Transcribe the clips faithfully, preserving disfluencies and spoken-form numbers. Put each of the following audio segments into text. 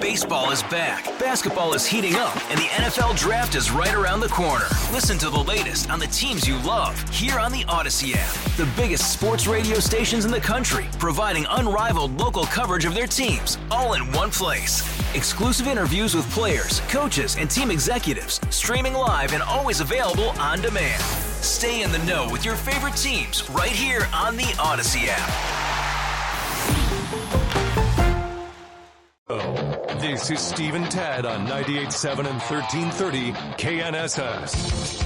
Baseball is back, basketball is heating up, and the N F L Draft is right around the corner. Listen to the latest on the teams you love here on the Odyssey app. The biggest sports radio stations in the country, providing unrivaled local coverage of their teams, all in one place. Exclusive interviews with players, coaches, and team executives, streaming live and always available on demand. Stay in the know with your favorite teams right here on the Odyssey app. Oh, this is Steve and Tad on ninety-eight point seven and thirteen thirty K N S S.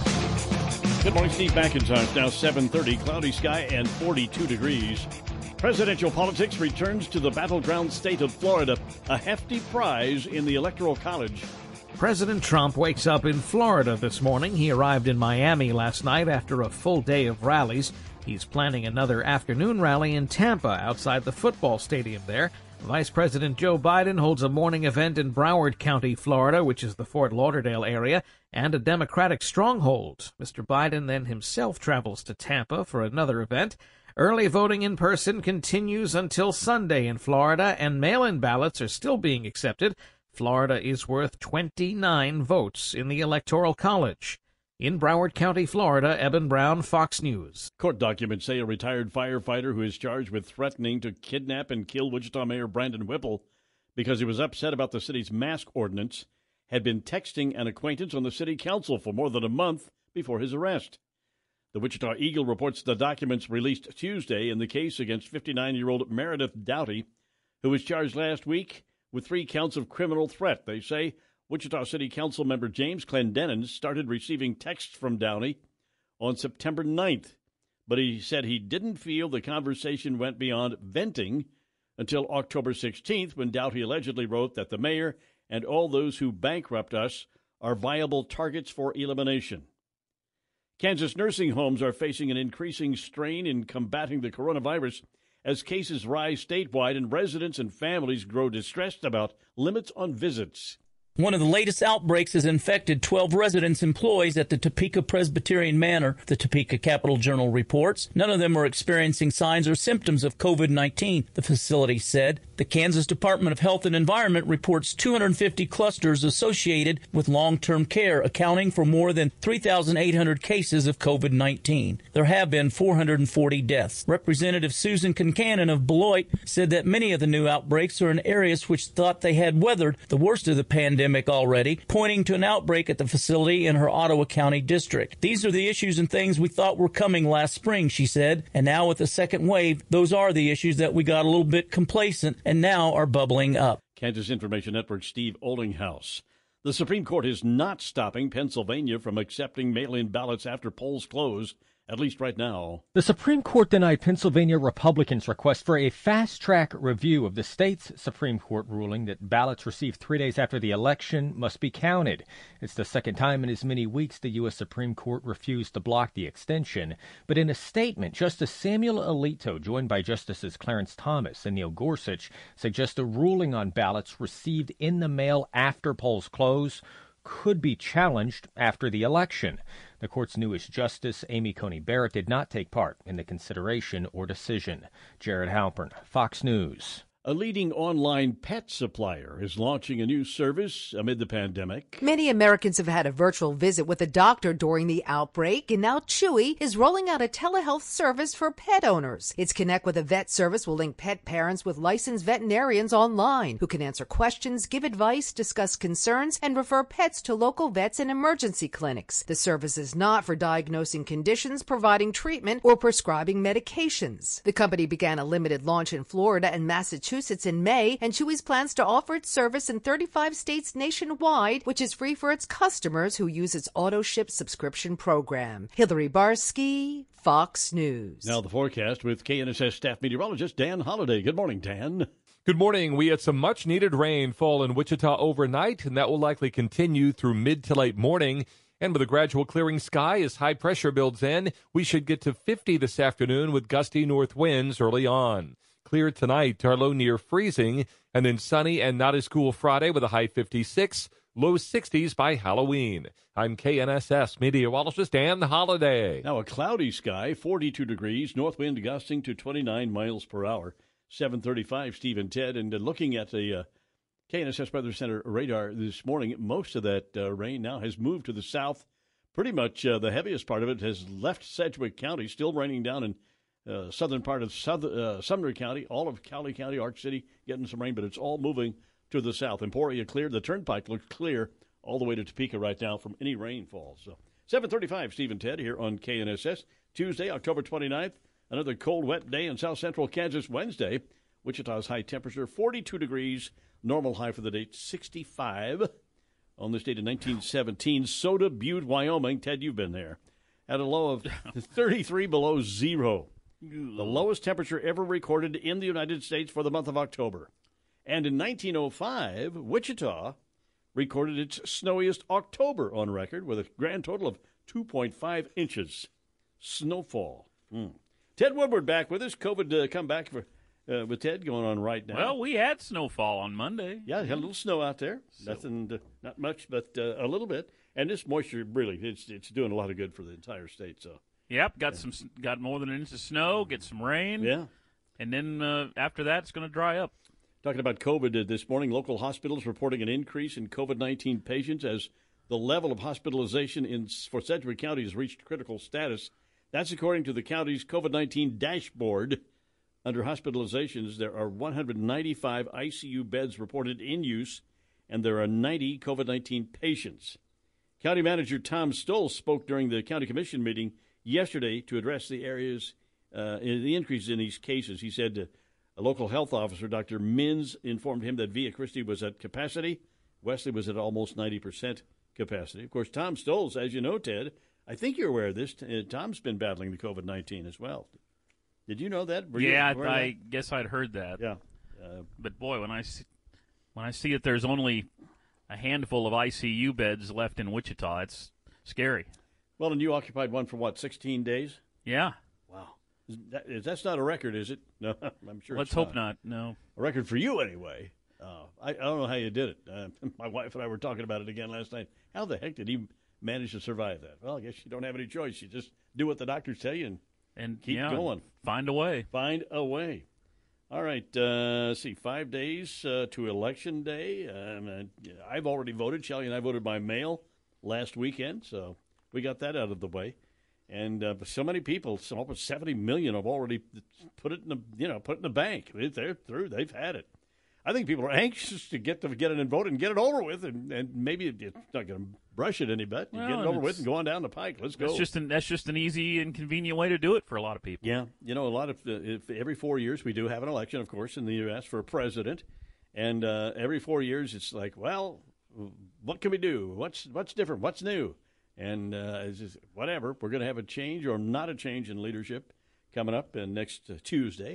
Good morning, Steve McIntosh. Now seven thirty, cloudy sky and forty-two degrees. Presidential politics returns to the battleground state of Florida, a hefty prize in the Electoral College. President Trump wakes up in Florida this morning. He arrived in Miami last night after a full day of rallies. He's planning another afternoon rally in Tampa outside the football stadium there. Vice President Joe Biden holds a morning event in Broward County, Florida, which is the Fort Lauderdale area, and a Democratic stronghold. Mister Biden then himself travels to Tampa for another event. Early voting in person continues until Sunday in Florida, and mail-in ballots are still being accepted. Florida is worth twenty-nine votes in the Electoral College. In Broward County, Florida, Eben Brown, Fox News. Court documents say a retired firefighter who is charged with threatening to kidnap and kill Wichita Mayor Brandon Whipple because he was upset about the city's mask ordinance had been texting an acquaintance on the city council for more than a month before his arrest. The Wichita Eagle reports the documents released Tuesday in the case against fifty-nine-year-old Meredith Doughty, who was charged last week with three counts of criminal threat. They say Wichita City Council member James Clendenin started receiving texts from Downey on September ninth, but he said he didn't feel the conversation went beyond venting until October sixteenth, when Doughty allegedly wrote that the mayor and all those who bankrupt us are viable targets for elimination. Kansas nursing homes are facing an increasing strain in combating the coronavirus as cases rise statewide and residents and families grow distressed about limits on visits. One of the latest outbreaks has infected twelve residence employees at the Topeka Presbyterian Manor, the Topeka Capital Journal reports. None of them are experiencing signs or symptoms of covid nineteen, the facility said. The Kansas Department of Health and Environment reports two hundred fifty clusters associated with long-term care, accounting for more than three thousand eight hundred cases of covid nineteen. There have been four hundred forty deaths. Representative Susan Concanon of Beloit said that many of the new outbreaks are in areas which thought they had weathered the worst of the pandemic already, pointing to an outbreak at the facility in her Ottawa County district. These are the issues and things we thought were coming last spring, she said, and now with the second wave, those are the issues that we got a little bit complacent and now are bubbling up. Kansas Information Network Steve Ollinghouse. The Supreme Court is not stopping Pennsylvania from accepting mail-in ballots after polls close, at least right now. The Supreme Court denied Pennsylvania Republicans' request for a fast-track review of the state's Supreme Court ruling that ballots received three days after the election must be counted. It's the second time in as many weeks the U S Supreme Court refused to block the extension. But in a statement, Justice Samuel Alito, joined by Justices Clarence Thomas and Neil Gorsuch, suggests a ruling on ballots received in the mail after polls close could be challenged after the election. The court's newest justice, Amy Coney Barrett, did not take part in the consideration or decision. Jared Halpern, Fox News. A leading online pet supplier is launching a new service amid the pandemic. Many Americans have had a virtual visit with a doctor during the outbreak, and now Chewy is rolling out a telehealth service for pet owners. Its Connect with a Vet service will link pet parents with licensed veterinarians online who can answer questions, give advice, discuss concerns, and refer pets to local vets and emergency clinics. The service is not for diagnosing conditions, providing treatment, or prescribing medications. The company began a limited launch in Florida and Massachusetts in May, and Chewy's plans to offer its service in thirty-five states nationwide, which is free for its customers who use its auto-ship subscription program. Hillary Barsky, Fox News. Now the forecast with K N S S staff meteorologist Dan Holliday. Good morning, Dan. Good morning. We had some much-needed rain fall in Wichita overnight, and that will likely continue through mid to late morning. And with a gradual clearing sky as high pressure builds in, we should get to fifty this afternoon with gusty north winds early on. Clear tonight, our low near freezing, and then sunny and not as cool Friday with a high fifty-six, low sixties by Halloween. I'm K N S S meteorologist Dan Holliday. Now a cloudy sky, forty-two degrees, north wind gusting to twenty-nine miles per hour. seven thirty-five, Steve and Ted, and uh, looking at the uh, K N S S Weather Center radar this morning, most of that uh, rain now has moved to the south. Pretty much uh, the heaviest part of it has left Sedgwick County, still raining down in uh, southern part of South, uh, Sumner County, all of Cowley County, Ark City, getting some rain, but it's all moving to the south. Emporia clear. The Turnpike looks clear all the way to Topeka right now from any rainfall. So seven thirty-five, Steve and Ted here on K N S S. Tuesday, October twenty-ninth, another cold, wet day in south central Kansas. Wednesday, Wichita's high temperature, forty-two degrees. Normal high for the day, sixty-five. On this date in nineteen seventeen, Soda Butte, Wyoming. Ted, you've been there. At a low of thirty-three below zero. The lowest temperature ever recorded in the United States for the month of October. And in nineteen oh five, Wichita recorded its snowiest October on record with a grand total of two point five inches snowfall. Mm. Ted Woodward back with us. COVID uh, comeback for uh, with Ted going on right now. Well, we had snowfall on Monday. Yeah, had a little snow out there. So. Nothing, uh, not much, but uh, a little bit. And this moisture really, it's it's doing a lot of good for the entire state. So. Yep, got some, got more than an inch of snow. Get some rain. Yeah. And then uh, after that, it's going to dry up. Talking about COVID uh, this morning, local hospitals reporting an increase in COVID nineteen patients as the level of hospitalization in for Sedgwick County has reached critical status. That's according to the county's COVID nineteen dashboard. Under hospitalizations, there are one hundred ninety-five I C U beds reported in use, and there are ninety COVID nineteen patients. County Manager Tom Stoll spoke during the County Commission meeting yesterday to address the areas, uh, the increase in these cases. He said uh, a local health officer, Doctor Mins, informed him that Via Christi was at capacity. Wesley was at almost ninety percent capacity. Of course, Tom Stoll, as you know, Ted, I think you're aware of this. Uh, Tom's been battling the COVID nineteen as well. Did you know that? Were yeah, you I, I guess I'd heard that. Yeah. Uh, but, boy, when I, see, when I see that there's only a handful of I C U beds left in Wichita, it's scary. Well, and you occupied one for, what, sixteen days? Yeah. Wow. Is that, is, that's not a record, is it? No, I'm sure Let's it's hope not. not, no. A record for you, anyway. Uh, I, I don't know how you did it. Uh, my wife and I were talking about it again last night. How the heck did he manage to survive that? Well, I guess you don't have any choice. You just do what the doctors tell you and, and keep yeah, going. Find a way. Find a way. All right. Uh, let's see, five days uh, to Election Day. Um, uh, I've already voted. Shelley and I voted by mail last weekend, so we got that out of the way. And uh, so many people, so almost seventy million, have already put it in the you know put it in the bank. They're through. They've had it. I think people are anxious to get to get it and vote and get it over with, and, and maybe it's not going to brush it any bit. Well, get it over with and go on down the pike. Let's go. That's just an, that's just an easy and convenient way to do it for a lot of people. Yeah, you know, a lot of uh, if every four years we do have an election, of course, in the U S for a president, and uh, every four years it's like, well, what can we do? What's what's different? What's new? And uh, it's just, whatever, we're going to have a change or not a change in leadership coming up uh, next uh, Tuesday.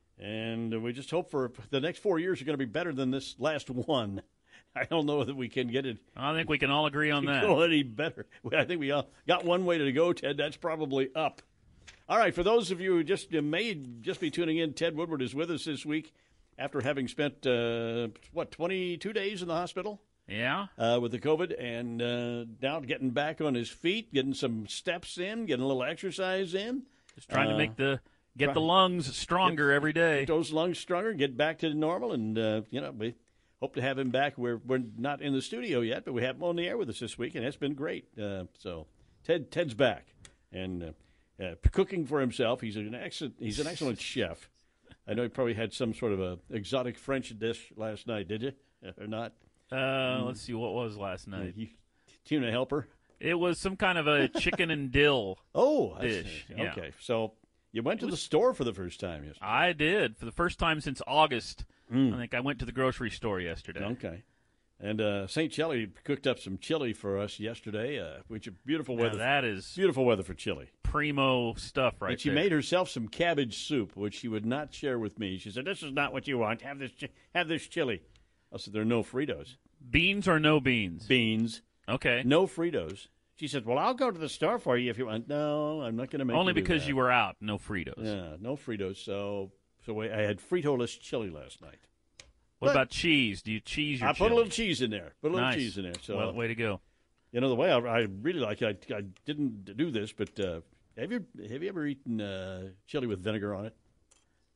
And we just hope for the next four years are going to be better than this last one. I don't know that we can get it. I think we can all agree on that. Go any better. I think we all got one way to go, Ted. That's probably up. All right, for those of you who just you may just be tuning in, Ted Woodward is with us this week after having spent, uh, what, twenty-two days in the hospital? Yeah. Uh, with the COVID, and uh, now getting back on his feet, getting some steps in, getting a little exercise in. Just trying uh, to make the get the lungs stronger get, every day. Get those lungs stronger, get back to normal, and uh, you know we hope to have him back. We're we're not in the studio yet, but we have him on the air with us this week, and that's been great. Uh, so Ted Ted's back and uh, uh, cooking for himself. He's an excellent he's an excellent chef. I know he probably had some sort of a exotic French dish last night. Did you or not? Uh, let's see, what was last night? Uh, you, tuna helper? It was some kind of a chicken and dill oh, dish. Yeah. Okay, so you went to was, the store for the first time yesterday. I did. For the first time since August. Mm. I think I went to the grocery store yesterday. Okay. And uh, Saint Shelley cooked up some chili for us yesterday, uh, which is beautiful now weather. That is beautiful weather for chili. Primo stuff right and she there. made herself some cabbage soup, which she would not share with me. She said, "This is not what you want. Have this. Chi- have this chili." I said, "There are no Fritos." Beans or no beans? Beans. Okay. No Fritos. She said, "Well, I'll go to the store for you if you want." No, I'm not going to make. Only you do because that. you were out. No Fritos. Yeah, no Fritos. So, so I had Frito-less chili last night. What but about cheese? Do you cheese your I chili? put a little cheese in there. Put a little nice. cheese in there. So, well, way to go. You know, the way I, I really like it, I, I didn't do this, but uh, have you have you ever eaten uh, chili with vinegar on it?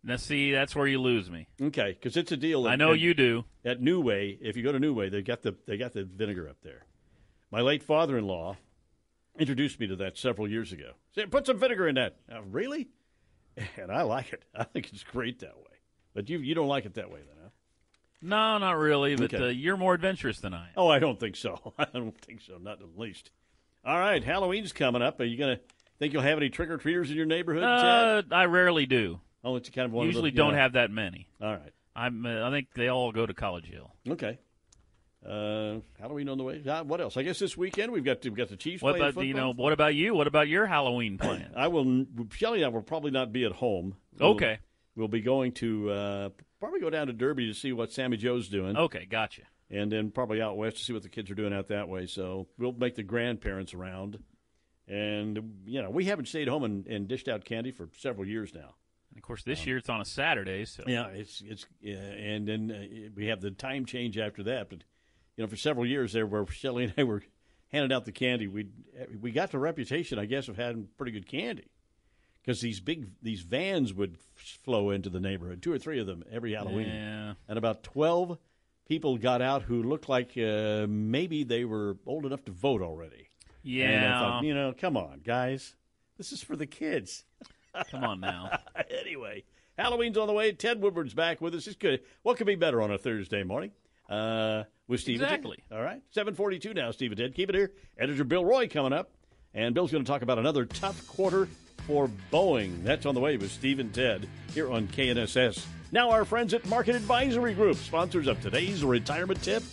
Now, see, that's where you lose me. Okay, because it's a deal. At, I know at, you do. At New Way, if you go to New Way, they got the they got the vinegar up there. My late father-in-law introduced me to that several years ago. Said, put some vinegar in that. Uh, really? And I like it. I think it's great that way. But you you don't like it that way, then, huh? No, not really, but Okay. uh, you're more adventurous than I am. Oh, I don't think so. I don't think so, not in the least. All right, Halloween's coming up. Are you going to think you'll have any trick-or-treaters in your neighborhood, Uh, Ted? I rarely do. Oh, it's kind of one Usually of the, don't yeah. have that many. All right. I'm. Uh, I think they all go to College Hill. Okay. Uh, Halloween on the way. Uh, what else? I guess this weekend we've got we've got the Chiefs What playing about football. you know? What about you? What about your Halloween plan? I will. Shelly and I will probably not be at home. We'll, Okay. We'll be going to uh, probably go down to Derby to see what Sammy Joe's doing. Okay, gotcha. And then probably out west to see what the kids are doing out that way. So we'll make the grandparents around. And, you know, we haven't stayed home and, and dished out candy for several years now. And of course, this year it's on a Saturday, so Yeah, it's it's yeah, and then uh, we have the time change after that. But you know, for several years there, where Shelley and I were handing out the candy, we we got the reputation, I guess, of having pretty good candy because these big these vans would flow into the neighborhood, two or three of them every Halloween, yeah. and about twelve people got out who looked like uh, maybe they were old enough to vote already. Yeah. And I thought, you know, come on, guys, this is for the kids. Come on now. Anyway, Halloween's on the way. Ted Woodward's back with us. It's good. What could be better on a Thursday morning? Uh, with Steve and Ted. Exactly. All right. seven forty-two now, Steve and Ted. Keep it here. Editor Bill Roy coming up. And Bill's going to talk about another tough quarter for Boeing. That's on the way with Steve and Ted here on K N S S. Now our friends at Market Advisory Group, sponsors of today's retirement tip.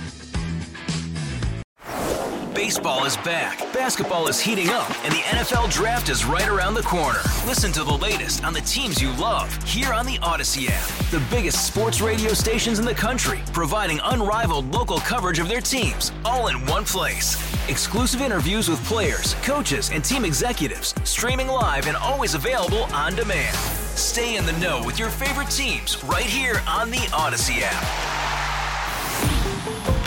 Baseball is back, basketball is heating up, and the N F L Draft is right around the corner. Listen to the latest on the teams you love here on the Odyssey app. The biggest sports radio stations in the country, providing unrivaled local coverage of their teams, all in one place. Exclusive interviews with players, coaches, and team executives, streaming live and always available on demand. Stay in the know with your favorite teams right here on the Odyssey app.